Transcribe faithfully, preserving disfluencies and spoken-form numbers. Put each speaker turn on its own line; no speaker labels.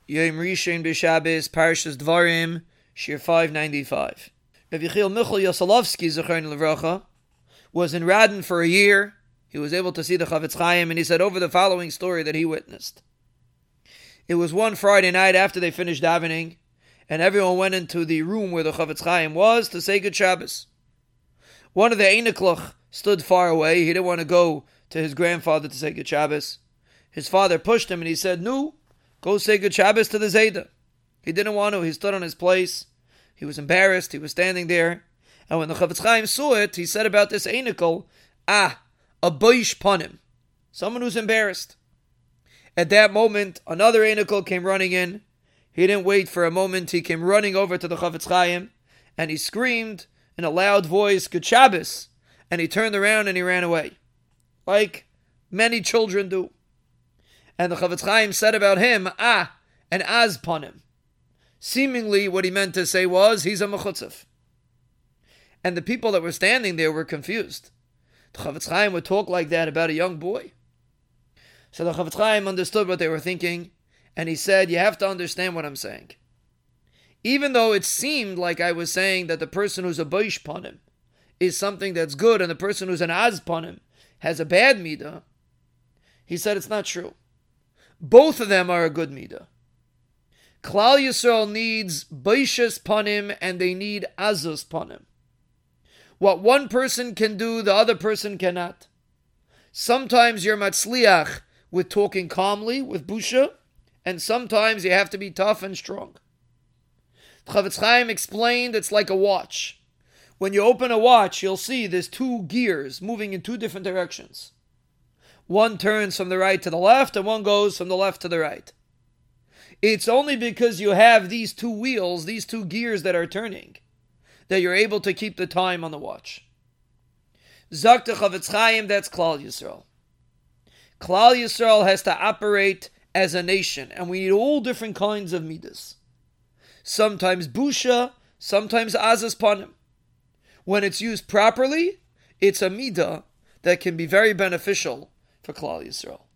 Yom Rishon B'Shabbos, Parshas Dvarim, Shir five ninety-five. Rav Yechiel Michal Yoselovsky, Zechron Levracha, was in Radin for a year. He was able to see the Chavetz Chaim, and he said over the following story that he witnessed. It was one Friday night after they finished davening, and everyone went into the room where the Chavetz Chaim was to say Good Shabbos. One of the Einiklach stood far away. He didn't want to go to his grandfather to say Good Shabbos. His father pushed him, and he said, "No, go say Good Shabbos to the Zayda." He didn't want to. He stood on his place. He was embarrassed. He was standing there. And when the Chavetz Chaim saw it, he said about this Einikol, "Ah, a boish panim," someone who's embarrassed. At that moment, another Einikol came running in. He didn't wait for a moment. He came running over to the Chavetz Chaim, and he screamed in a loud voice, "Good Shabbos," and he turned around and he ran away, like many children do. And the Chavetz Chaim said about him, "Ah, an az panim." Seemingly what he meant to say was, he's a mechutzef. And the people that were standing there were confused. The Chavetz Chaim would talk like that about a young boy. So the Chavetz Chaim understood what they were thinking, and he said, "You have to understand what I'm saying. Even though it seemed like I was saying that the person who's a boish panim is something that's good, and the person who's an az panim has a bad midah," he said it's not true. Both of them are a good midah. Klal Yisrael needs boishes panim, and they need azus panim. What one person can do, the other person cannot. Sometimes you're matzliach with talking calmly, with busha, and sometimes you have to be tough and strong. Chavetz Chaim explained it's like a watch. When you open a watch, you'll see there's two gears moving in two different directions. One turns from the right to the left, and one goes from the left to the right. It's only because you have these two wheels, these two gears that are turning, that you're able to keep the time on the watch. Zakta Chavetz Chaim, that's Klal Yisrael. Klal Yisrael has to operate as a nation, and we need all different kinds of midas. Sometimes busha, sometimes azas panim. When it's used properly, it's a midah that can be very beneficial for Klal Yisrael.